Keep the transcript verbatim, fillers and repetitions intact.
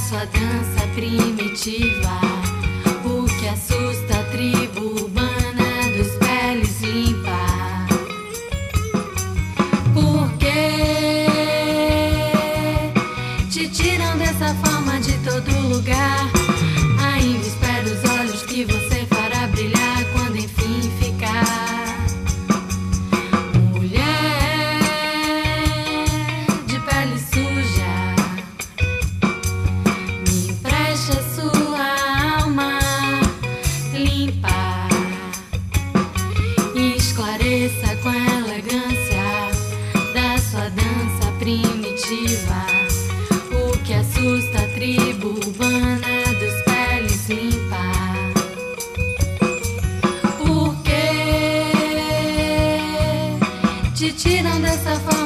sua dança primitiva, o que assusta a tribo urbana dos peles limpa. Por que te tiram dessa forma de todo lugar? Ainda espero os olhos que você fará brilhar quando enfim ficar. Esclareça com a elegância da sua dança primitiva, o que assusta a tribo urbana dos peles limpa. Por que te tiram dessa forma?